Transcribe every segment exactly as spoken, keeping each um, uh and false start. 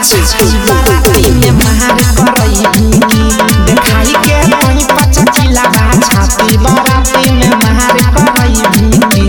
छाती बाराती में मार करई भिंकी देखाई के कोई पचकिला बा छाती बाराती में मार करई भिंकी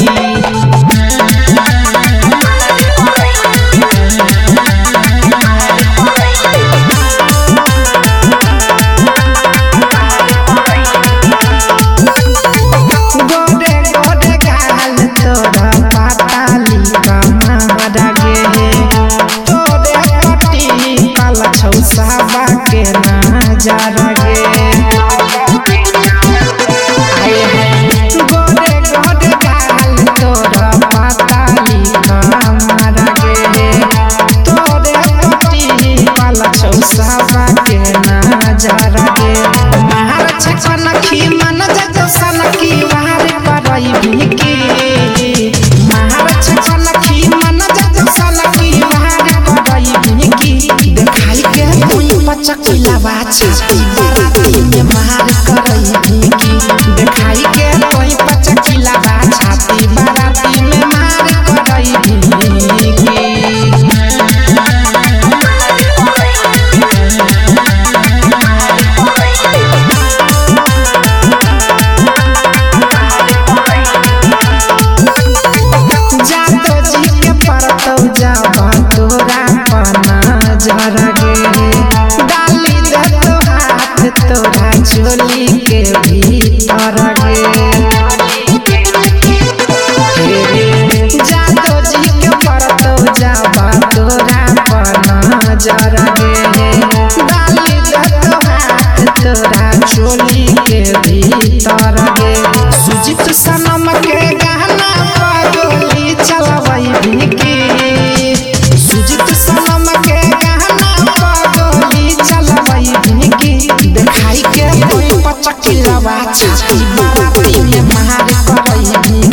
चकिला बा छाती बाराती में मार करई भिंकी देखाई के कोई पचकिला बा छाती बाराती में मार करई भिंकी जातो जी के परतौ जाबा तोरा पना जरा तोरा चोली के भीतर गे जातो जी के परतौ जाबा तोरा पर नजर गे डाली दतो हाथ तोरा चोली के भीतर गे सुजित सनम के गाना पगोली चलवई भिंकी सुजित सनम के गाना पगोली चलवई भिंकी देखाई के कोई पचकिला बा छाती बाराती में मार करई भिंकी।